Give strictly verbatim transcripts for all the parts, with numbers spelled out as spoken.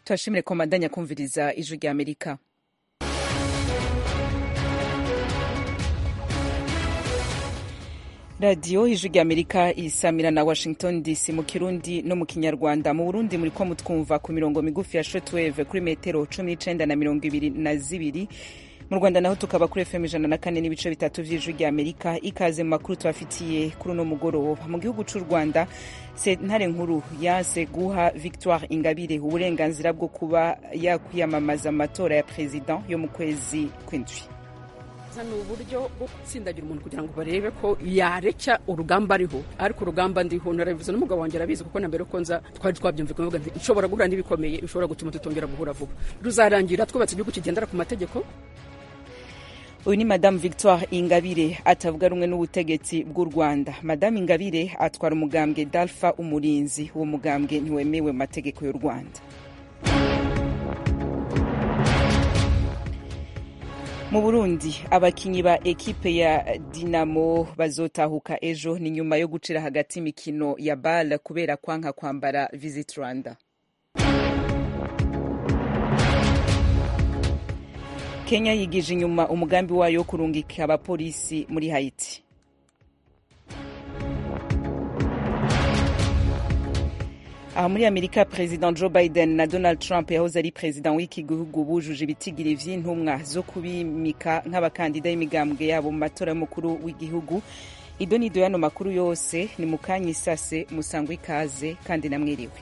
turashimire ko mandanya kumviriza ijwi rya Amerika. radiyo ijwi rya Amerika isamira na Washington D C mu Kirundi no mu Kinyarwanda. Mu Burundi muri ko mutwumva ku mirongo migufi ya shortwave kuri metero cumi n'icenda na mirongo ibiri na zibiri. Mu Rwanda naho tukaba kuri F M ijana na kane n'ibice bitatu vy'ijwi rya Amerika. Ikaze mu makuru twafitiye kuri uno mugoroba. Mu gihugu c'u Rwanda, sentare nkuru yanse guha Victoire Ingabire uburenganzira bwo kuba yakwiyamamaza amatora ya president yo mu kwezi kw'indwi. Ni uburyo bwo gutsindagira umuntu kugira ngo barebe ko yareca urugamba ariho, ariko urugamba ndiho narabivuze n'umugabo wanjye arabizi kuko na mbere ko nza twari twabyumvikanye bavuga nti nshobora guhura n'ibikomeye bishobora gutuma tutongera guhura vuba, ruzarangira twubatse igihugu kigendera ku mategeko. Uyu ni Madame Victoire Ingabire atavuga rumwe n'ubutegetsi bw'u Rwanda. Madame Ingabire atwara umugambwe Dalfa Umurinzi, uwo mugambwe ntiwemewe mu mategeko y'u Rwanda. Mu Burundi, abakinyi ba ekipe ya Dinamo bazotahuka ejo, ni nyuma yo gucira hagati imikino ya B A L kubera kwanka kwambara Visit Rwanda. Kenya yigije inyuma umugambi wayo wo kurungika abapolisi muri Haiti. Aha muri Amerika, President Joe Biden na Donald Trump yahoze ari president w'iki gihugu bujuje ibitigiri vy'intumwa zo kubimika nk'abakandida y'imigambwe yabo mu matora y'umukuru w'igihugu. Ido nido yano makuru yose ni mukanya isase, musangwe ikaze kandi namwiriwe.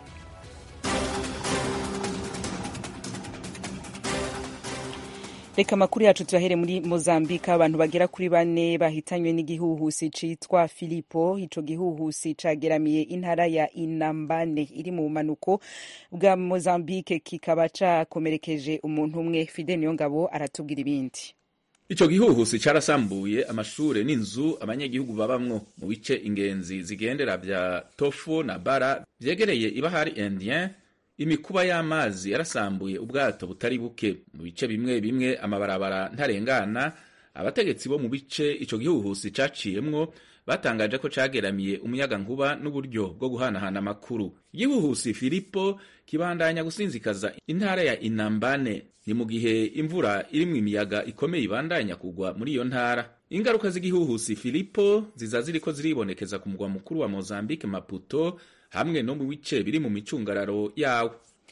Reka makuru yacu tuyahere muri Mozambique. Abantu bagera kuri bane bahitanywe n'igihuhusi citwa Filipo. Ico gihuhusi cageramiye intara ya Inambane iri mu manuko bwa Mozambique, kikaba cakomerekeje umuntu umwe. Fidel Niyongabo aratubwira ibindi. Ico gihuhusi carasambuye amashure n'inzu abanyagihugu babamwo mu bice ingenzi zigendera vya Tofu na Bara vyegereye ibahari Indien. Imikuba y'amazi yarasambuye ubwato butari buke mu bice bimwe bimwe, amabarabara ntarengana. Abategetsi bo mu bice ico gihuhusi caciyemwo batangaje ko cageramiye umuyaga nkuba n'uburyo bwo guhanahana amakuru. Igihuhusi Filipo kibandanya gusinzikaza intara ya Inambane, ni mu gihe imvura irimwo imiyaga ikomeye ibandanya kugwa muri iyo ntara. Ingaruka z'igihuhusi Filipo ziza ziriko ziribonekeza ku mugwa mukuru wa Mozambique, Maputo, hamwe no mu bice biri mu micungararo yawo.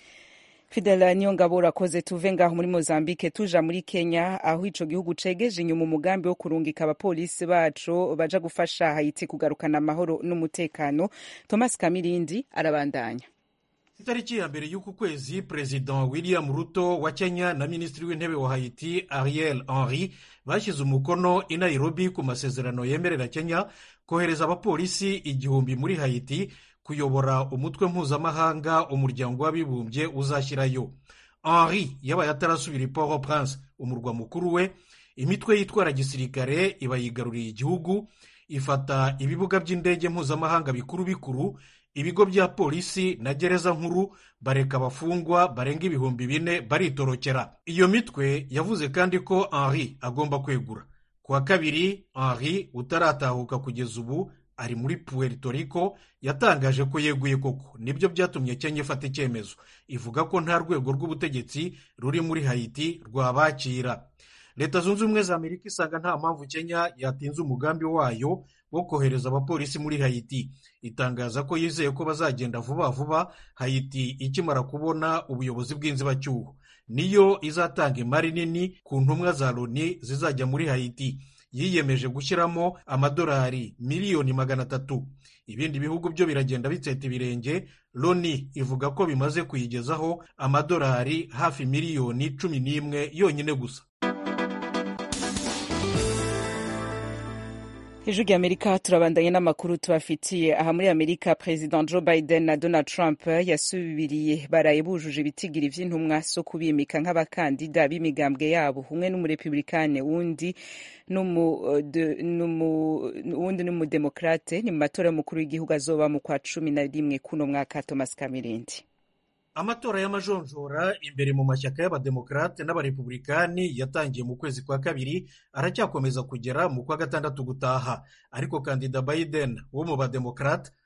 Fidel Niyongabo urakoze. Tuve ngaho muri Mozambique tuja muri Kenya, aho ico gihugu cegeje inyuma umugambi wo kurungika abapolisi baco baja gufasha Haiti kugarukana amahoro n'umutekano. Thomas Kamirindi arabandanya. Itariki ya mbere y'uku kwezi, President William Ruto wa Kenya na Ministri w'intebe wa Haiti Ariel Henry bashyize umukono i Nairobi ku masezerano yemerera Kenya kohereza abapolisi igihumbi muri Haiti kuyobora umutwe mpuzamahanga umuryango w'abibumbye uzashyirayo. Henry yabaye atarasubira i Port-au-Prince, umurwa mukuru we. Imitwe yitwara gisirikare iba yigaruriye igihugu, ifata ibibuga by'indege mpuzamahanga bikuru bikuru, ibigo bya polisi na gereza nkuru, bareka abafungwa barenga ibihumbi bine baritorokera. Iyo mitwe yavuze kandi ko Henry agomba kwegura. Kuwa kabiri, Henry utaratahuka kugeza ubu ari muri Puerto Rico yatangaje ko yeguye koko. Nibyo byatumye Kenya ifata icyemezo, ivuga ko nta rwego rw'ubutegetsi ruri muri Haiti rwabakira. Leta Zunze Ubumwe za Amerika isanga nta mpamvu Kenya yatinze umugambi wayo wo kohereza abapolisi muri Haiti. Itangaza ko yizeye ko bazagenda vuba vuba Haiti ikimara kubona ubuyobozi bw'inzibacyuho. Niyo izatanga imari nini ku ntumwa za Loni zizajya muri Haiti. Yiyemeje gushyiramo amadolari miliyoni magana atatu. Ibindi bihugu byo biragenda bitseta ibirenge. Loni ivuga ko bimaze kuyigezaho amadolari hafi miliyoni cumi n'imwe yonyine gusa. Ijwi rya Amerika turabandanye n'amakuru tubafitiye. Aha muri Amerika, President Joe Biden na Donald Trump yasubiriye baraye bujuje ibitigiri vy'intumwa so kubimika nk'abakandida b'imigambwe yabo, umwe n'umurepublikane wundi n'uwundi n'umudemokrate, ni mu matora y'umukuru w'igihugu azoba mu kwa cumi na rimwe kuno mwaka. Thomas Kamirindi. Amatora y'amajonjora imbere mu mashyaka y'abademokrate n'abarepublikani yatangiye mu kwezi kwa kabiri, aracyakomeza kugera mu kwa gatandatu gutaha. Ariko kandida Biden wo mu bademokrate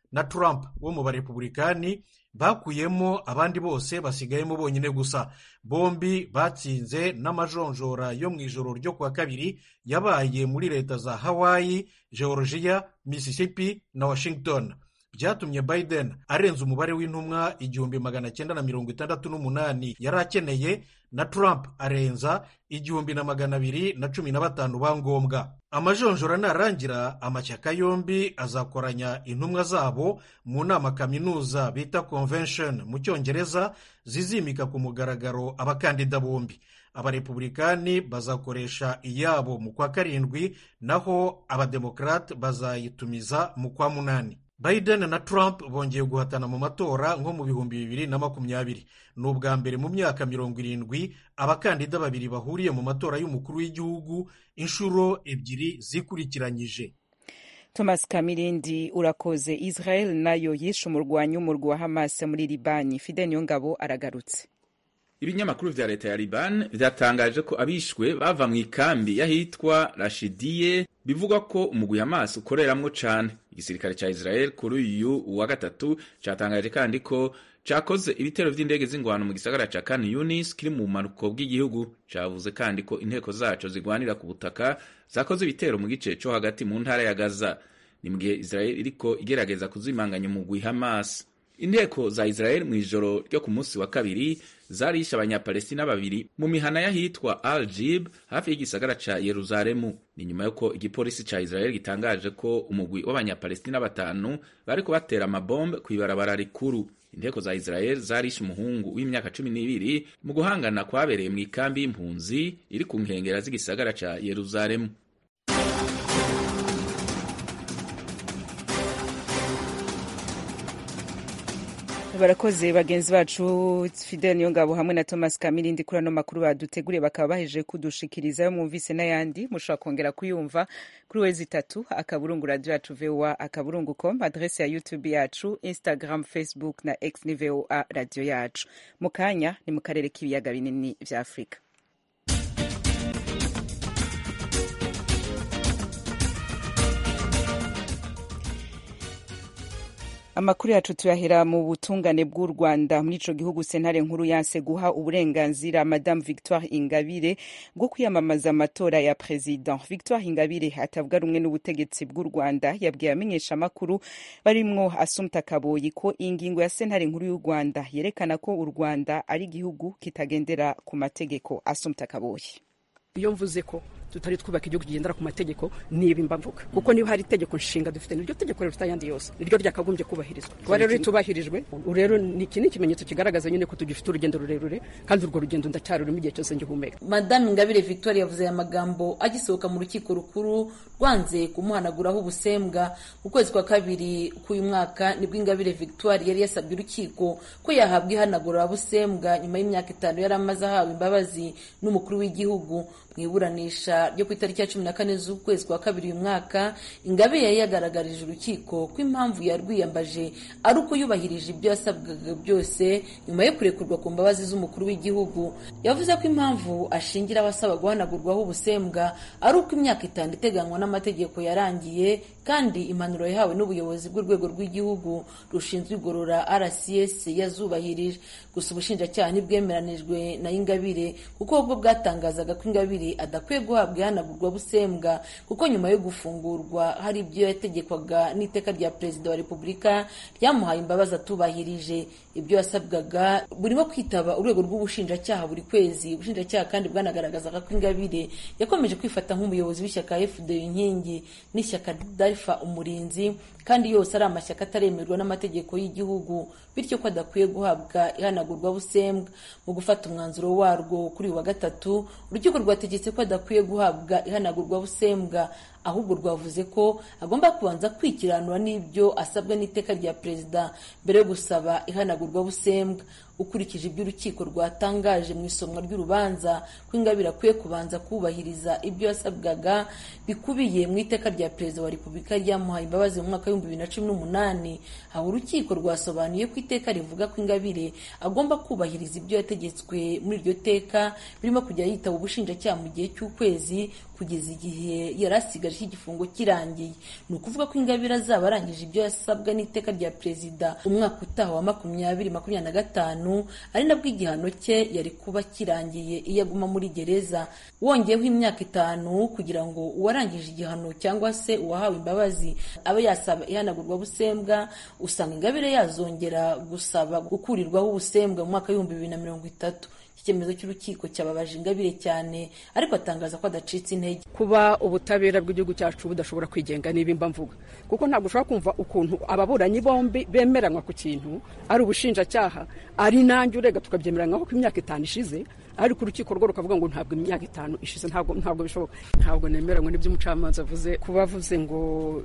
na Trump wo mu barepublikani bakuyemo abandi bose basigayemo bonyine gusa. Bombi batsinze n'amajonjora yo mu ijoro ryo kuwa kabiri yabaye muri leta za Hawaii, Georgia, Mississippi na Washington. Byatumye Biden arenza umubare w'intumwa igihumbi magana cyenda na mirongo itandatu n'umunani yari akeneye, na Trump arenza igihumbi na magana abiri na cumi na batanu ba ngombwa. Amajonjora narangira, amashyaka yombi azakoranya intumwa zabo mu nama kaminuza bita convention mu cyongereza, zizimika ku mugaragaro abakandida bombi. Abarepublikani bazakoresha iyabo mu kwa karindwi, naho abademokrate bazayitumiza mu kwa munani. Biden na Trump bongeye guhatana mu matora nko mu bihumbi bibiri na makumyabiri. Ni ubwa mbere mu myaka mirongo irindwi abakandida babiri bahuriye mu matora y'umukuru w'igihugu inshuro ebyiri zikurikiranyije. Thomas Kamirindi, urakoze. Israel nayo yishe umurwanyi w'umurwi wa Hamas muri Libani. Fidel Niyongabo aragarutse. Ibinyamakuru vya leta ya Liban vyatangaje ko abishwe bava mu ikambi yahitwa Rashidiye, bivuga ko umugwi Hamas ukoreramwo cane. Igisirikare ca Israel kuri uyu wa gatatu catangaje kandi ko cakoze ibitero vy'indege z'ingwano mu gisagara ca Khan Yunis kiri mu manuko bw'igihugu. Cavuze kandi ko inteko zaco zigwanira ku butaka zakoze ibitero mu gice co hagati mu ntara ya Gaza. Ni mu gihe Israel iriko igerageza kuzimanganya umugwi Hamas. Inteko za Israel mu ijoro ryo ku munsi wa kabiri zarishe abanyapalestina babiri mu mihana yahitwa Al-Jib hafi y'igisagara ca Yeruzalemu. Ni nyuma yuko igipolisi ca Israel gitangaje ko umugwi w'abanyapalestina batanu bariko batera amabombe kw'ibarabara rikuru. Inteko za Israel zarishe umuhungu w'imyaka cumi n'ibiri mu guhangana kwabereye mu ikambi y'impunzi iri ku nkengera z'igisagara ca Yeruzalemu. Barakoze bagenzi bacu Fidel Niyongabo hamwe na Thomas Kamirindi kuri ano makuru baduteguriye, bakaba baheje kudushikiriza yo mwumvise n'ayandi mushobora kongera kuyumva kuri wezi itatu akaburungu radio yacu V O A akaburungu com, adresse ya YouTube yacu, Instagram, Facebook na X ni V O A radio yacu. Mukanya ni mu karere k'ibiyaga binini vya Afrika. Amakuru yacu tuyahera mu butungane bw'u Rwanda. Muri ico gihugu sentare nkuru yanse guha uburenganzira Madame Victoire Ingabire bwo kwiyamamaza amatora ya president. Victoire Ingabire atavuga rumwe n'ubutegetsi bw'u Rwanda yabwiye amenyesha amakuru barimwo Assumpta Kaboyi ko ingingo ya sentare nkuru y'u Rwanda yerekana ko u Rwanda ari igihugu kitagendera ku mategeko. Assumpta Kaboyi: iyo mvuze ko tutari twubaka igihugu kigendera ku mategeko niba imbavuga, kuko niba hari itegeko nshinga dufite niryo tegeko rero tutayandi yose niryo ryakagombye kubahirizwa. Kuba rero ritubahirijwe, rero ni ikindi kimenyetso kigaragaza nyine ko tugifite urugendo rurerure, kandi urwo rugendo ndacyarurimo igihe cyose ngihumeka. Madame Ingabire Victoire yavuze aya magambo agisohoka mu rukiko rukuru rwanze kumuhanaguraho ubusembwa. Mu kwezi kwa kabiri k'uyu mwaka nibwo Ingabire Victoire yari yasabye urukiko ko yahabwa ihanagura busembwa nyuma y'imyaka itanu yari amaze ahawe imbabazi n'umukuru w'igihugu. Mu iburanisha ryo ku itariki ya cumi na kane z'ukwezi kwa kabiri uyu mwaka, Ingabire yari yagaragarije urukiko ko impamvu yarwiyambaje ari uko yubahirije ibyo yasabwaga byose nyuma yo kurekurwa ku mbabazi z'umukuru w'igihugu. Yavuze ko impamvu ashingira abasaba guhanagurwaho ubusembwa ari uko imyaka itanu iteganywa n'amategeko yarangiye, kandi impanuro yahawe n'ubuyobozi bw'urwego rw'igihugu rushinzwe igorora R C S yazubahirije. Gusa ubushinjacyaha ntibwemeranijwe na Ingabire kuko ubwo bwatangazaga ko Ingabire adakwiye guhabwa ihanagurwa busembwa kuko nyuma yo gufungurwa hari ibyo yategekwaga n'iteka rya Perezida wa Repubulika ryamuhaye imbabazi atubahirije. Ibyo yasabwaga burimo kwitaba urwego rw'ubushinjacyaha buri kwezi. Ubushinjacyaha kandi bwanagaragazaga ko Ingabire yakomeje kwifata nk'umuyobozi w'ishyaka F D inkingi n'ishyaka Dalfa Umurinzi, kandi yose ari amashyaka ataremerwa n'amategeko y'igihugu, bityo ko adakwiye guhabwa ihanagurwa busembwa. Mu gufata umwanzuro warwo kuri wa gatatu, urukiko rwategetse ko adakwiye guhabwa ihanagurwa busembwa, ahubwo rwavuze ko agomba kubanza kwikiranura n'ibyo asabwa n'iteka rya Perezida mbere yo gusaba ihanagurwa busembwa. Ukurikije ibyo urukiko rwatangaje mu isomwa ry'urubanza ko Ingabire akwiye kubanza kubahiriza ibyo yasabwaga bikubiye mu iteka rya Perezida wa Repubulika ryamuhaye imbabazi mu mwaka w'ibihumbi bibiri na cumi n'umunani. Aho urukiko rwasobanuye ko iteka rivuga ko Ingabire agomba kubahiriza ibyo yategetswe muri iryo teka, birimo kujya yitaba ubushinjacyaha mu gihe cy'ukwezi, kugeza igihe yari asigaje igifungo kirangiye. Ni ukuvuga ko Ingabire azaba arangije ibyo yasabwa n'iteka rya perezida umwaka utaha wa makumyabiri makumyabiri na gatanu, ari nabwo igihano cye yari kuba kirangiye iyo aguma muri gereza. Wongeyeho imyaka itanu kugira ngo uwarangije igihano cyangwa se uwahawe imbabazi abe yasaba ihanagurwa busembwa, usanga Ingabire yazongera gusaba gukurirwaho ubusembwa mu mwaka w'ibihumbi bibiri na mirongo itatu. Icyemezo cy'urukiko cyababaje Ingabire cyane, ariko atangaza ko adacitse intege. Kuba ubutabera bw'igihugu cyacu budashobora kwigenga n'ibimba mvuga, kuko ntabwo ushobora kumva ukuntu ababuranyi bombi bemeranywa ku kintu, ari ubushinjacyaha ari nanjye urega tukabyemeranywaho ko imyaka itanu ishize, ariko urukiko rwo rukavuga ngo ntabwo imyaka itanu ishize. Ntabwo ntabwo bishoboka. Ntabwo nemeranywa n'ibyo umucamanza avuze, kuba avuze ngo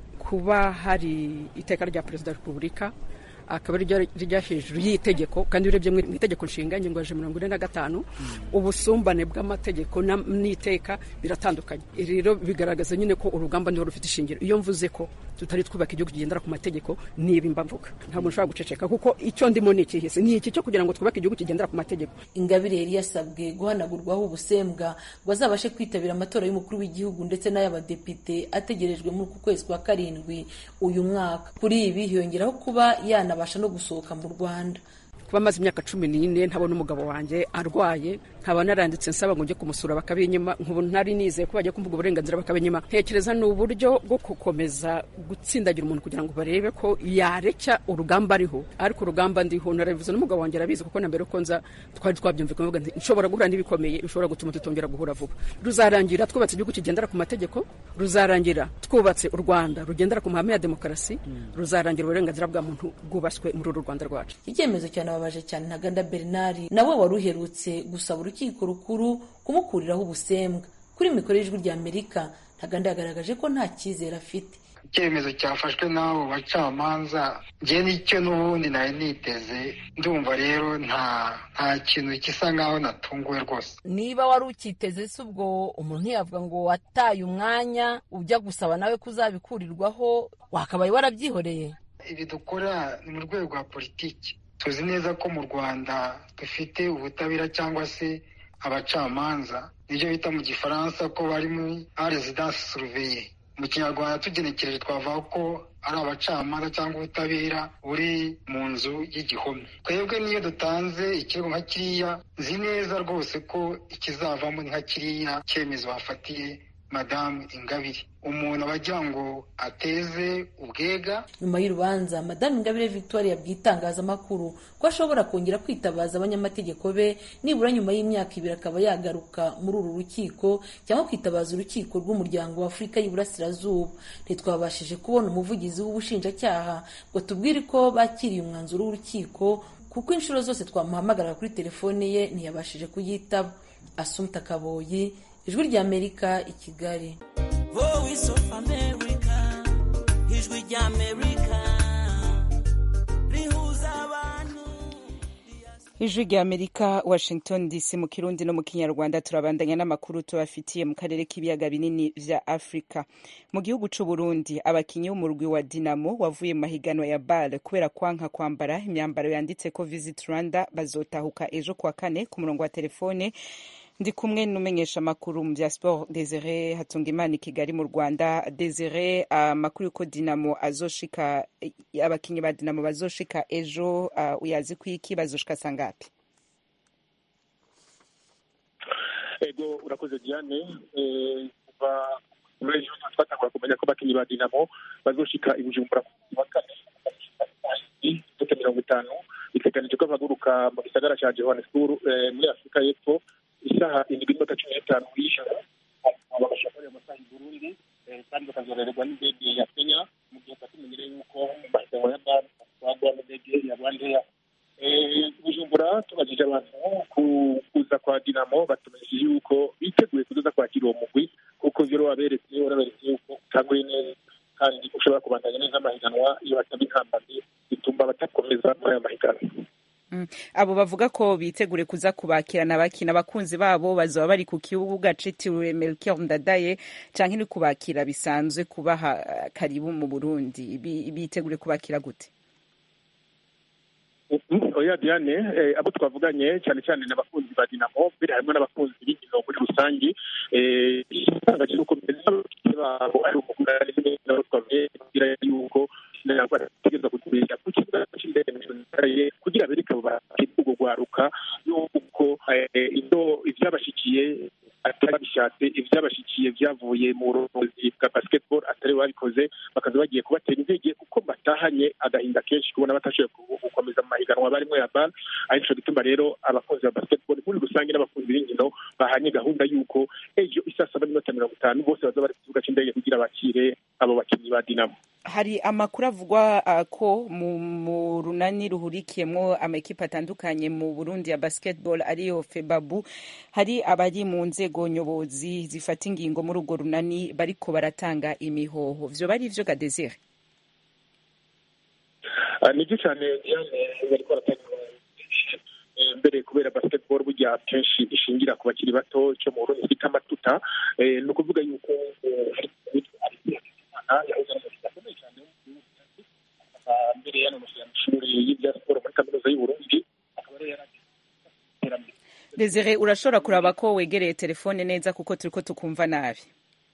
kuba hari iteka rya perezida wa repubulika akaba ari rijya hejuru y'itegeko, kandi urebye mu itegeko nshinga ingingo ya mirongo ine na gatanu ubusumbane bw'amategeko n'iteka biratandukanye. Rero bigaragaza nyine ko urugamba niho rufite ishingiro. Iyo mvuze ko tutari twubaka igihugu kigendera ku mategeko niba imba mvuga, ntabwo nshobora guceceka, kuko icyo ndimo ni ikihise ni iki cyo kugira ngo twubake igihugu kigendera ku mategeko. Ingabire yari yasabwe guhanagurwaho ubusembwa ngo azabashe kwitabira amatora y'umukuru w'igihugu ndetse n'ay'abadepite ategerejwe muri uku kwezi kwa karindwi uyu mwaka. Kuri ibi hiyongeraho kuba yana abasha no gusohoka mu Rwanda. Kuba maze imyaka cumi n'ine ntabona umugabo wanjye arwaye, nkaba naranditse nsaba ngo njye kumusura bakabinyima, nk'ubu ntari nizeye ko bagiye kumvuga uburenganzira bakabinyima. Ntekereza ni uburyo bwo gukomeza gutsindagira umuntu kugira ngo barebe ko yarekya urugamba ariho, ariko urugamba ndiho narabivuze n'umugabo wanjye arabizi, kuko na mbere ko nza twari twabyumvikanye bavuga nti nshobora guhura n'ibikomeye bishobora gutuma tutongera guhura vuba. Ruzarangira twubatse igihugu kigendera ku mategeko, ruzarangira twubatse u Rwanda rugendera ku mahame ya demokarasi, ruzarangira uburenganzira bwa muntu bwubaswe muri uru Rwanda rwacu. Icyemezo cyane baje cyane Ntaganda Bernard nawe wari uherutse gusaba urukiko rukuru kumukuriraho ubusembwa. Kuri mikoro y'Ijwi rya Amerika, Ntaganda yagaragaje ko nta cyizere afite. Icyemezo cyafashwe n'abo bacamanza njye nicyo n'ubundi nari niteze, ndumva rero nta nta kintu gisa nkaho natunguwe rwose. Niba wari ukiteze se ubwo umuntu yavuga ngo wataye umwanya ujya gusaba nawe kuzabikurirwaho, wakabaye warabyihoreye. Ibi dukora ni mu rwego rwa politiki. Tuzi neza ko mu Rwanda dufite ubutabera cyangwa se abacamanza, nibyo bita mu gifaransa ko bari muri residence surveillée. Mu Kinyarwanda tugenekereje twavuga ko ari abacamanza cyangwa ubutabera buri mu nzu y'igihome. Twebwe niyo dutanze ikirego nka kiriya, nzi neza rwose ko ikizavamo nka kiriya cyemezo bafatiye Madame Ingabire. Umuntu abagira ngo ateze ubwega. Nyuma y'urubanza, Madame Ingabire Victoire yabwiye itangazamakuru ko ashobora kongera kwitabaza abanyamategeko be nibura nyuma y'imyaka ibiri akaba yagaruka muri uru rukiko, cyangwa kwitabaza urukiko rw'umuryango wa Afurika y'Iburasirazuba. Ntitwabashije kubona umuvugizi w'ubushinjacyaha ngo tubwire ko bakiriye umwanzuro w'urukiko, kuko inshuro zose twamuhamagara kuri telefone ye ntiyabashije kuyitaba. Assumpta Kaboyi, Ijwi rya Amerika, i Kigali. Voice of America, Ijwi rya Amerika, rihuza abantu. Ijwi rya Amerika, Washington D C, mu Kirundi no mu Kinyarwanda. Turabandanya n'amakuru tubafitiye mu karere k'ibiyaga binini vya Afrika. Mu gihugu c'u Burundi, abakinyi b'umurwi wa Dinamo wavuye mu mahiganwa ya B A L kubera kwanka kwambara imyambaro yanditse ko Visit Rwanda bazotahuka ejo kuwa kane. Ku murongo wa telefone ndi kumwe n'umenyesha makuru mu bya sport Desire Hatungimana i Kigali mu Rwanda. Desire, amakuru uh, yuko Dinamo azoshika, abakinyi ba Dinamo bazoshika ejo, uh, uyazi kwiki bazoshika sangapi? Ego urakoze Diane, eh kuva muri ejo twatangura kumenya ko abakinyi ba Dinamo bazoshika i Bujumbura ku kane tuke mirongo itanu, biteganijwe ko baguruka mu gisagara cya Johannesburg eh, muri Afrika y'Epfo isaha indwi n'iminota cumi n'itanu y'ijoro. Abashoferi bamasaha i Burundi kandi bakazorererwa n'indege ya Kenya, mu gihe batumenyere yuko mahiganwa ya B A L bagwa n'indege ya Rwandair. Bujumbura tubajije abantu kuza kwa Dinamo, batumenyeshe yuko biteguye kuza kwakira uwo mugwi, kuko vyo waberetse waraberetse yuko utanguye neza kandi ushobora kubandanya neza amahiganwa iyo bataba intambamyi bituma batakomeza muri aya mahiganwa. Mm. Abo bavuga ko bitegure kuza kubakirana abakina abakunzi babo bazaba bari ku kibuga citiriwe Melchior Ndadaye, canke ni kubakira bisanzwe kubaha karibu mu Burundi, bitegure kubakira gute? Mm-hmm. oya Diane eh, abo twavuganye cyane cyane n'abakunzi ba Dinamo mbere harimo n'abakunzi b'inkino muri rusange eh itangaje uko babo ari umugura n'ibintu twavuye kugira yuko nagerageje kutubiza ku kibazo cy'indege n'indege kugira bereka bakigugu gwaruka yuko indo ivyabashikiye atari bishatse ivyabashikiye vyavuye mu burongozi bwa basketball atari babikoze bakaza bagiye kubatera intege kuko batahanye agahinda kenshi kubona batashoboye gukomeza mu mahiganwa barimo ya bal arico gituma rero abakunzi ba basketball muri rusange n'abakunzi b'inkino bahanye gahunda yuko ejo isa saba n'iminota mirongo itanu bose baza bari ku kibuga c'indege kugira bakire abo bakinyi ba Dinamo. Hari amakuru avugwa uh, ko mu, mu runani ruhurikiyemwo amakipe atandukanye mu Burundi ya basketball ariyo Febabu hari abari mu nzego nyobozi zifata ingingo muri urwo runani bariko baratanga imihoho vyo bari vyo ga Desire uh, nibyo cyane Diane bariko baratanga mbere kubera basketball burya kenshi ishingira ku bakiri bato cyo mu Burundi bita matuta eh, no kuvuga yuko hari mbere y'ano mashuri y'ibya siporo muri kaminuza y'u Burundi akaba ari yaraterambere. Desire urashobora kuraba ko wegereye telefone neza kuko turiko tukumva nabi.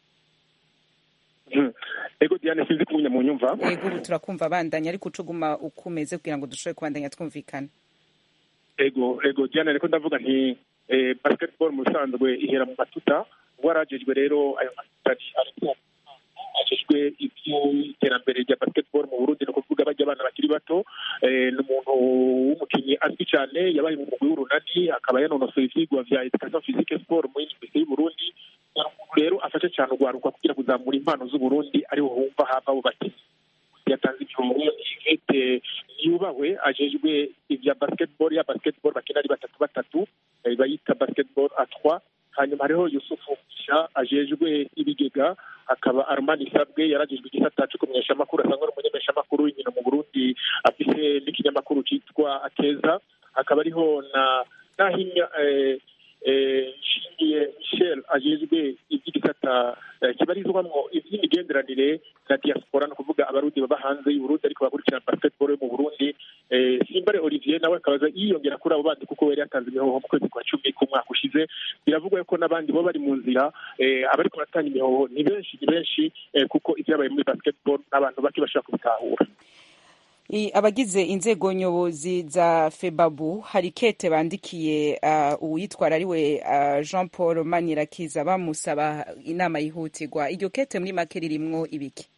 Hmm. Ego Diane sinzi kunya mu nyumva. Ego ubu turakumva bandanya ariko ucuguma ukumeze kugira ngo dushobore kubandanya twumvikana. Ego ego Diane ariko ndavuga nti eh, basketball mu sanzwe ihera mu matuta warajejwe rero ayo matuta ari ajejwe ibyo iterambere rya basketball mu Burundi no kuvuga bajya abana bakiri bato eh, n'umuntu w'umukinyi azwi cyane yabaye mu mugwi w'urunani akaba yanonosoye ivyigwa vya education physique sport mu Université y'u Burundi rero afashe cyane ugwaruka kugira kuzamura impano z'u Burundi ariho humva hava abo bakinyi yatanze icyombo ifite yubahwe ajejwe ivya basketball ya basketball bakina ari batatu batatu bayita basketball à trois hanyuma hariho Yusufu Kisha ajejwe ibigega akaba Armani Sabwe yarajejwe igisata cyo kumenyesha amakuru asanga ari umunyemesha amakuru w'inkino mu Burundi afise n'ikinyamakuru cyitwa Akeza akaba ariho na nahinya eh eh Shingiye Michel ajejwe igisata kibarizwamwo ivy'imigenderanire na diaspora no kuvuga abarundi baba hanze y'u Burundi ariko bakurikirana basketball mu Burundi eh Simbare Olivier nawe akabaza yiyongera kuri abo bandi kuko yari yatanze imihoho mu kwezi kwa cumi ku mwaka ushize biravugwa ko n'abandi bo bari mu nzira eh abari kuratanga imihoho ni benshi ni benshi eh, kuko ivyabaye muri basketball n'abantu baki bashaka kubitahura. Abagize inzego nyobozi za Febabu hari kete bandikiye uh, uwitwara ariwe uh, Jean Paul Manirakiza bamusaba inama yihutirwa iryo kete muri make ririmwo ibiki?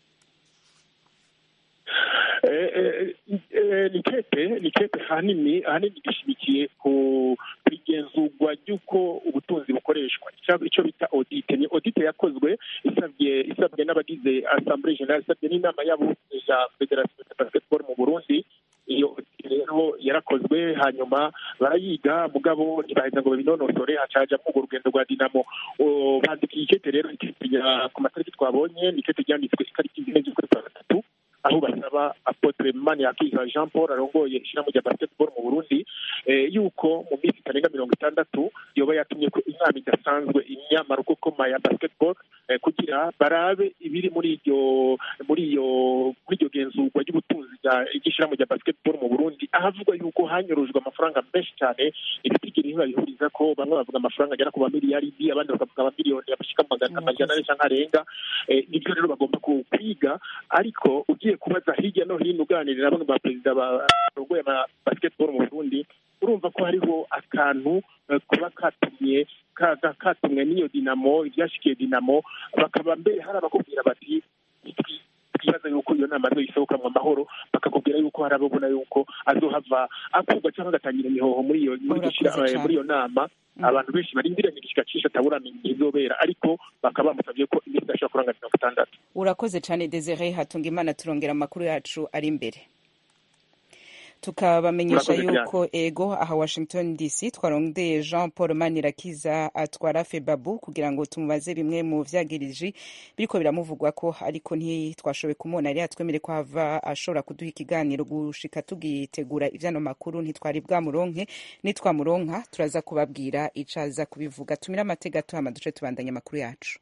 Eh eh nikete nikete hanini hanini gishimikiye ku kwigenzurwa ry'uko ubutunzi bukoreshwa icyo bita audit ni audit yakozwe isabye isabye n'abagize Assemblée Générale isabye n'inama y'abo ya Federation de Basketball mu Burundi iyo rero yarakozwe hanyuma barayiga mugabo ntibaheza ngo babinonosore hacaja mu urugendo rwa Dinamo bandikiye ikete rero ikitinya ku matariki twabonye nikete ryanditswe itariki zine z'ukwezi kwa gatatu aho basaba Apotre Manirakiza Jean Paul arongoye ishirahamwe rya basketball mu Burundi eh, yuko mu minsi itarenga mirongo itandatu yoba yatumye ko inama idasanzwe inyamara uko ya basketball eh, kugira barabe ibiri muri iryo muri iyo muri iryo genzurwa ry'ubutunzi ry'ishirahamwe rya basketball mu Burundi ahavugwa yuko hanyurujwe amafaranga menshi cyane ibitigiri bihuriza ko bamwe bavuga amafaranga agera ku bamiliyaridi abandi bakavuga amamiliyoni yabashika mu magana amajana ane canke arenga eh, nibyo rero bagomba kwiga ariko ugiye kubaza hirya no hino uganirira na bamwe ba perezida barongoye ama basketball mu Burundi urumva ko hariho akantu uh, kuba katumye kaga katumwe n'iyo Dinamo ibyashikiye Dinamo bakaba mbere hari abakubwira bati twibaza yuko iyo nama zo isohoka mu mahoro bakakubwira yuko hari ababona yuko azohava akurwa cyangwa agatangira imihoho muri iyo muri iyo nama abantu benshi barindiranye igishacisha ataburana izobera ariko bakaba bamusabye ko iminsi idashobora kuranga mirongo itandatu. Urakoze cyane Desire Hatungimana turongera amakuru yacu ari imbere tukabamenyesha yuko ego aha Washington D C twarondeye Jean Paul Manirakiza atwara Febabu kugira ngo tumubaze bimwe mu vyagiriji biriko biramuvugwa ko ariko ntitwashobe kumona ari atwemere ko hava ashobora kuduha ikiganiro gushika tugitegura ivyano makuru ntitwari bwamuronke nitwamuronka turaza kubabwira icaza kubivuga tumira amatega tuhama duce tubandanya makuru yacu.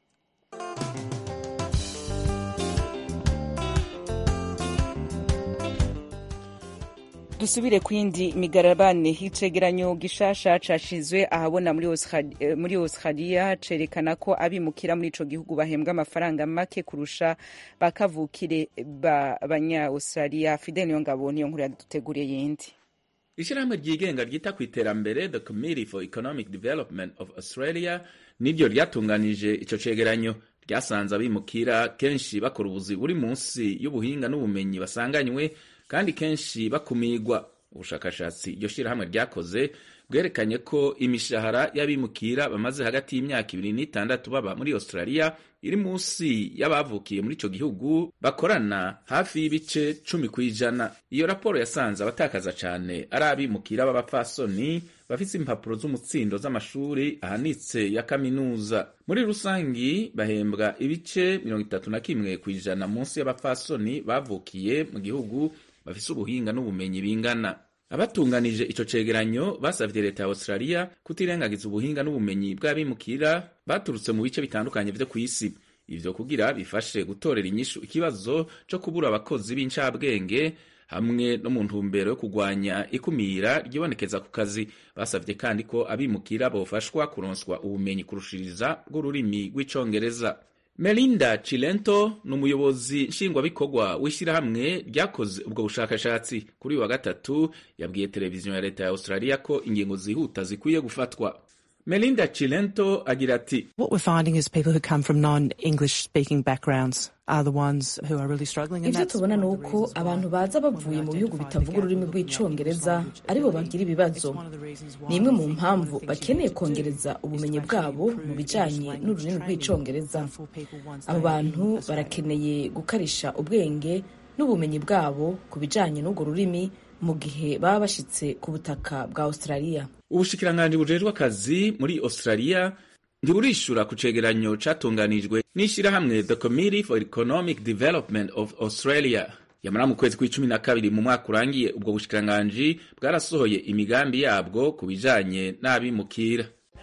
dusubire ku yindi migarabane. Icegeranyo gishasha cashizwe ahabona muri Australia, muri Australia cerekana ko abimukira muri ico gihugu bahembwa amafaranga make kurusha bakavukire b'abanya Australia. Fidel Nyongabo niyo nkuru yaduteguriye yindi. Ishirahamwe ryigenga ryita ku iterambere The Committee for Economic Development of Australia niryo ryatunganije ico cegeranyo. Ryasanze abimukira kenshi bakora ubuzi buri munsi y'ubuhinga n'ubumenyi basanganywe kandi kenshi bakumigwa. Ubushakashatsi iryo shirahamwe ryakoze bwerekanye ko imishahara y'abimukira bamaze hagati y'imyaka ibiri n'itandatu baba muri Australia iri munsi y'abavukiye muri ico gihugu bakorana hafi y'ibice cumi kw'ijana. Iyo raporo yasanze abatakaza cane ari abimukira b'abapfasoni bafise impapuro z'umutsindo z'amashuri ahanitse ya kaminuza. Muri rusangi bahembwa ibice mirongo itatu na kimwe kw'ijana munsi y'abapfasoni bavukiye mu gihugu bafise ubuhinga n'ubumenyi bingana. Abatunganije ico cegeranyo basavye leta ya Australia kutirengagiza ubuhinga n'ubumenyi bw'abimukira baturutse mu bice bitandukanye vyo kw'isi. Ivyo kugira bifashe gutorera inyishu ikibazo co kubura abakozi b'incabwenge hamwe no mu ntumbero yo kugwanya ikumira ryibonekeza ku kazi. Basavye kandi ko abimukira bofashwa kuronswa ubumenyi kurushiriza bw'ururimi rw'icongereza. Melinda Chilento n'umuyobozi nshingwabikorwa w'ishirahamwe ryakoze ubwo bushakashatsi. Kuri uyu wa gatatu yabwiye televiziyo ya leta ya Australia ko ingingo zihuta zikwiye gufatwa. Melinda Chilento agira ati, What we're finding is people who come from non-English speaking backgrounds are the ones who are really struggling. Ivyo tubona nuko abantu baza bavuye mu bihugu bitavuga ururimi rw'icongereza aribo bagira ibibazo. Ni imwe mu mpamvu bakeneye kongereza ubumenyi bwabo mu bijanye n'ururimi rw'icongereza. Abo bantu barakeneye gukarisha ubwenge n'ubumenyi bwabo ku bijanye n'urwo rurimi mu gihe baba bashitse ku butaka bwa Australia. Ubushikiranganji bujejwe akazi muri Australia ntiburishura ku cegeranyo catunganijwe n'ishirahamwe The Committee for Economic Development of Australia. Yamara mu kwezi kw'icumi na kabiri mu mwaka urangiye ubwo bushikiranganji bwarasohoye imigambi yabwo ku bijanye n'abimukira.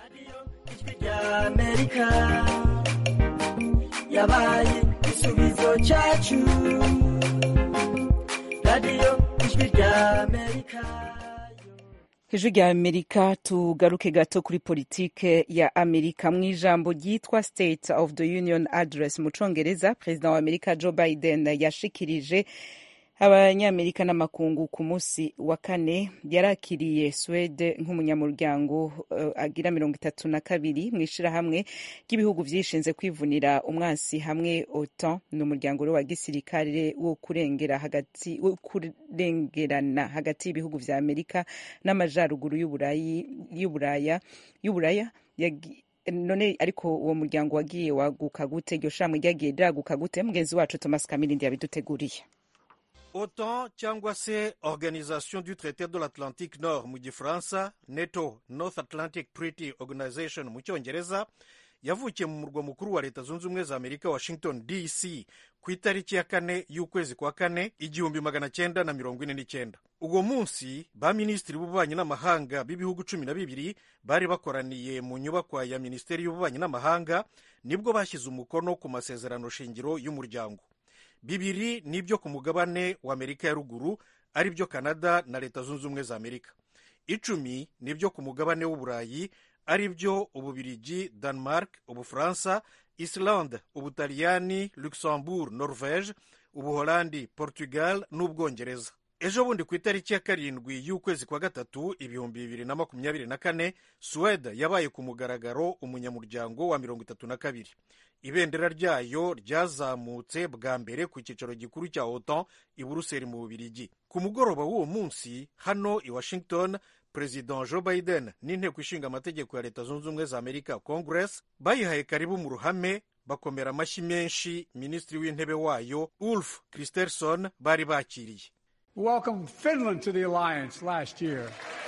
Yabaye isubizo cyacu Radio Ijwi rya Amerika. Ijwi rya Amerika tugaruke gato kuri politike ya Amerika. Mwijambo ryitwa State of the Union Address mu Congereza, President wa Amerika Joe Biden yashikirije abanyamerika n'amakungu ku musi wa kane. Yarakiriye Swede nk'umunyamuryango uh, agira mirongo itatu na kabiri mw'ishirahamwe ry'ibihugu vyishinze kwivunira umwansi hamwe OTAN, n'umuryango wa gisirikare wo kurengera hagati wo kurengerana hagati y'ibihugu vya Amerika n'amajaruguru y'Uburayi y'Uburaya y'Uburaya none ariko uwo muryango wagiye waguka gute? Iryo shamwe ryagiye riraguka gute? Mugenzi wacu Thomas Kamilindi yabiduteguriye. OTAN cyangwa se Organisation du Traité de l'Atlantique Nord mu gifaransa, NATO, North Atlantic Treaty Organization mu cyongereza, yavukiye mu murwa mukuru wa leta zunze ubumwe za Amerika Washington D C ku itariki ya kane y'ukwezi kwa kane igihumbi magana cyenda na mirongo ine n'icyenda. Uwo munsi ba minisitiri b'ububanyi n'amahanga b'ibihugu cumi na bibiri bari bakoraniye mu nyubakwa ya Minisiteri y'ububanyi n'amahanga, nibwo bashyize umukono ku masezerano shingiro y'umuryango. Bibiri nibyo ku mugabane wa Amerika ya ruguru, ari byo Canada na leta zunze ubumwe za Amerika. Icumi nibyo ku mugabane w'Uburayi, ari byo Ububirigi, Denmark, Ubufaransa, Islande, Ubutaliyani, Luxembourg, Norvege, Ubuholandi, Portugal n'Ubwongereza. Ejo bundi ku itariki ya karindwi y'ukwezi kwa gatatu ibihumbi bibiri na makumyabiri na kane, Suwede yabaye ku mugaragaro umunyamuryango wa mirongo itatu na kabiri. Ibendera ryayo ryazamutse bwa mbere ku cyicaro gikuru cya OTAN i Buruseli mu Bubiligi. Ku mugoroba w'uwo munsi hano i Washington, President Joe Biden n'inteko ishinga amategeko ya leta zunze ubumwe za Amerika Congress bayihaye karibu mu ruhame, bakomera amashyi menshi minisitiri w'intebe wayo Ulf Kristersson bari bakiriye. Welcome Finland to the alliance last year.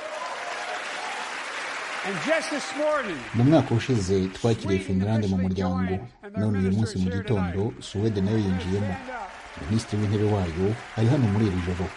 And just this morning, mu mwaka ushize twakiriye Finland mu muryango, none uyu munsi mu gitondo Suwede nayo yinjiyemo. Minisitiri w'intebe wayo ari hano muri iri joro.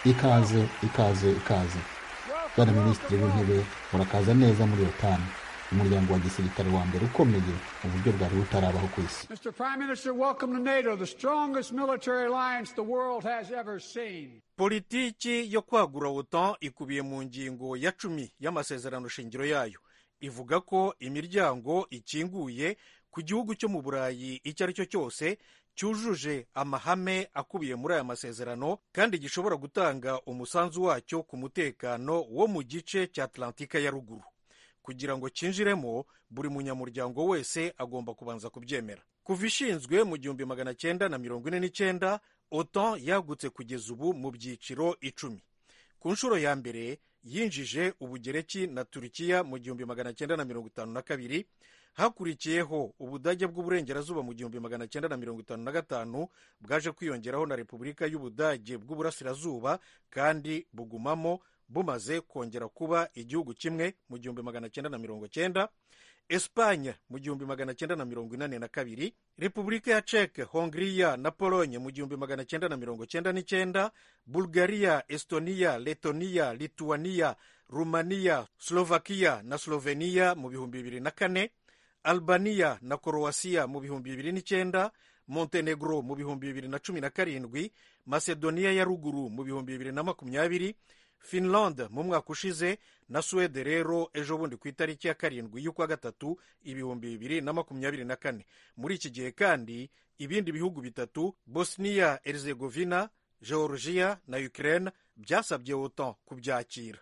Ikaze, ikaze, ikaze. Bwana minisitiri w'intebe, murakaza neza muri OTAN. umuryango wa gisirikare wa mbere ukomeye mu buryo bwari butarabaho ku isi. Mister Prime Minister, welcome to NATO, the strongest military alliance the world has ever seen. Politiki yo kwagura OTAN ikubiye mu ngingo ya cumi y'amasezerano shingiro yayo. Ivuga ko imiryango ikinguye ku gihugu cyo mu Burayi icyo ari cyo cyose cyujuje amahame akubiye muri aya masezerano kandi gishobora gutanga umusanzu wacyo ku mutekano wo mu gice cya Atlantika ya ruguru. Kugira ngo cyinjiremo, buri munyamuryango wese agomba kubanza kubyemera. Kuva ishinzwe mu gihumbi magana cyenda na mirongo ine n'icyenda, OTAN yagutse kugeza ubu mu byiciro icumi. Ku nshuro ya mbere yinjije Ubugereki na Turukiya mu gihumbi magana cyenda na mirongo itanu na kabiri, hakurikiyeho Ubudage bw'uburengerazuba mu gihumbi magana cyenda na mirongo itanu na gatanu, bwaje kwiyongeraho na Repubulika y'Ubudage bw'uburasirazuba kandi bugumamo bumaze kongera kuba igihugu kimwe mu gihumbi magana cyenda na mirongo cyenda, Espanye mu gihumbi magana cyenda na mirongo inani na kabiri, Repubulika ya Czech, Hongria na Polonye mu gihumbi magana cyenda na mirongo cyenda n'icyenda, Bulgaria, Estonia, Letonia, Lituania, Rumania, Slovakia na Slovenia mu bihumbi bibiri na kane, Albania na Croatia mu bihumbi bibiri n'icyenda, Montenegro mu bihumbi bibiri na cumi na karindwi, Macedonia ya ruguru mu bihumbi bibiri na makumyabiri, Finland mu mwaka ushize na Swede rero ejo bundi ku itariki ya karindwi y'ukwa gatatu ibihumbi bibiri na makumyabiri na kane. Muri iki gihe kandi ibindi bihugu bitatu, Bosnia Herzegovina, Georgia na Ukraine, byasabye OTAN kubyakira.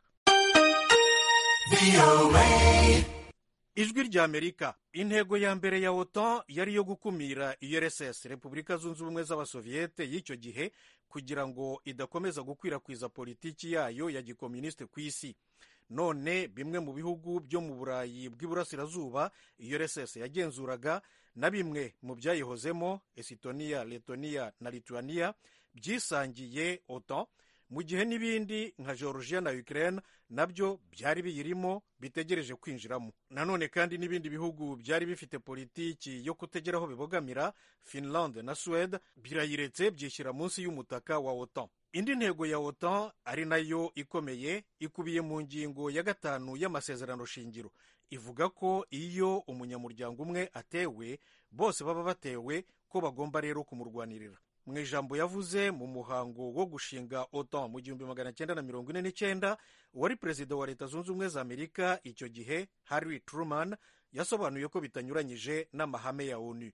Ijwi rya Amerika. Intego ya mbere ya OTAN yari yo gukumira U R S S, Repubulika Zunze Ubumwe z'Abasoviyete y'icyo gihe, kugira ngo idakomeza gukwirakwiza politiki yayo ya gikomuniste ku isi. None bimwe mu bihugu byo mu Burayi bw'iburasirazuba U R S S yagenzuraga na bimwe mu byayihozemo, Estonia, Letonia na Lituania, byisangiye OTAN, mu gihe n'ibindi nka Georgia na Ukraine nabyo byari biyirimo bitegereje kwinjiramo. Nanone kandi n'ibindi bihugu byari bifite politiki yo kutegeraho bibogamira, Finland na Swede, birayiretse byishyira munsi y'umutaka wa OTAN. Indi ntego ya OTAN ari nayo ikomeye ikubiye mu ngingo ya gatanu y'amasezerano shingiro. Ivuga ko iyo umunyamuryango umwe atewe, bose baba batewe, ko bagomba rero kumurwanirira. Mu ijambo yavuze mu muhango wo gushinga OTAN mu gihumbi magana cyenda na mirongo ine n'icyenda, wari perezida wa Leta Zunze Ubumwe za Amerika icyo gihe Harry Truman yasobanuye ko bitanyuranyije n'amahame ya ONU.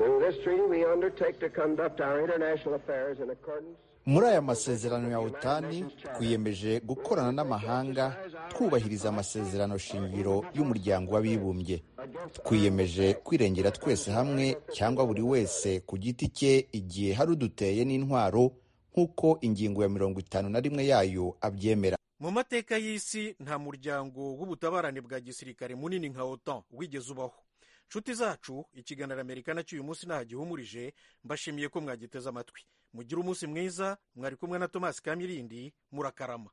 Muri aya masezerano ya OTAN twiyemeje gukorana n'amahanga twubahiriza amasezerano shingiro y'umuryango w'abibumbye. Twiyemeje kwirengera twese hamwe cyangwa buri wese ku giti cye igihe hari uduteye n'intwaro nk'uko ingingo ya mirongo itanu na rimwe yayo abyemera. Mu mateka y'isi nta muryango w'ubutabarane bwa gisirikare munini nka OTAN wigeze ubaho. Nshuti zacu, ikiganiro Amerika nacyo uyu munsi nahagihumurije, mbashimiye ko mwagiteze amatwi. Mugire umunsi mwiza, mwari kumwe na Thomas Kamirindi, murakarama.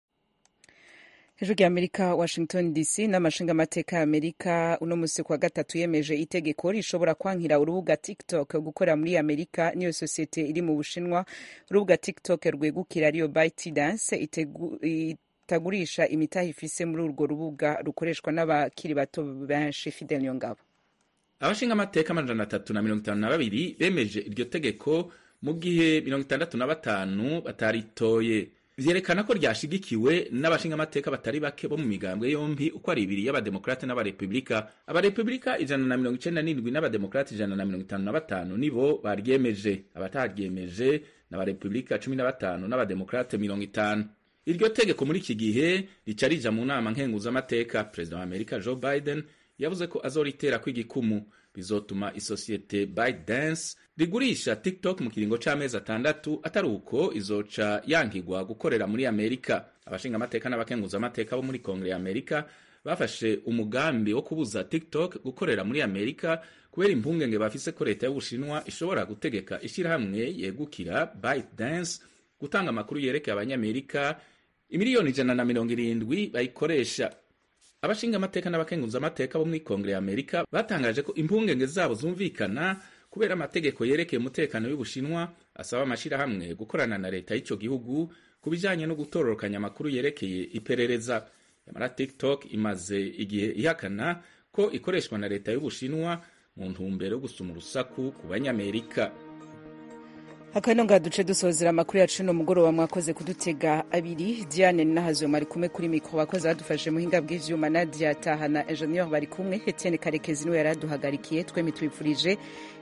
Hejuru ya Amerika, Washington D C, n'amashinga amateka ya Amerika uno musi kwa gatatu yemeje itegeko rishobora kwankira urubuga TikTok gukorera muri Amerika niyo sosiyete iri mu Bushinwa. Urubuga TikTok rwegukira ariyo ByteDance itegu, itagurisha imitahe ifise muri urwo rubuga rukoreshwa n'abakiri bato benshi. Fidel Nyongabo. Abashinga amateka amajana atatu na mirongo itanu na babiri bemeje iryo tegeko mu gihe mirongo itandatu na batanu bataritoye. Vyerekana ko ryashigikiwe n'abashinga amateka batari bake bo mu migambwe yombi uko ari ibiri y'abademokrate n'abarepublika. Abarepublika ijana na mirongo icenda n'indwi n'abademokrate ijana na mirongo itanu na batanu nibo baryemeje. Abataryemeje n'abarepublika cumi na batanu n'abademokrate mirongo itanu. Iryo tegeko muri iki gihe rica rija mu nama nkenguzamateka. Perezida wa Amerika Joe Biden yavuze ko azoritera kw'igikumu. Bizotuma isosiyete ByteDance rigurisha TikTok mu kiringo c'amezi atandatu, atari uko izoca yankigwa gukorera muri Amerika. Abashinga amateka n'abakenguza amateka bo muri Kongre ya Amerika bafashe umugambi wo kubuza TikTok gukorera muri Amerika kubera impungenge bafise ko leta y'Ubushinwa ishobora gutegeka ishirahamwe yegukira ByteDance gutanga amakuru yerekeye abanyamerika imiliyoni ijana na mirongo irindwi bayikoresha. Abashinga amateka n'abakenguza amateka bo muri Kongre ya Amerika batangaje ko impungenge zabo zumvikana kubera amategeko yerekeye umutekano w'Ubushinwa asaba amashirahamwe gukorana na leta y'ico gihugu kubijanye no gutororokanya amakuru yerekeye iperereza. Yamara TikTok imaze igihe ihakana ko ikoreshwa na leta y'Ubushinwa mu ntumbero yo gusuma urusaku ku banyamerika. Akano nga duce dusozera amakuru yacu no mugoroba mwakoze kudutega abiri. Diane Nahazo mari kumwe kuri mikro, bakoze badufashe muhinga bw'ivyuma, Nadia Tahana engineer bari kumwe, Etienne Karekezi niwe yaraduhagarikiye. Twemi twifurije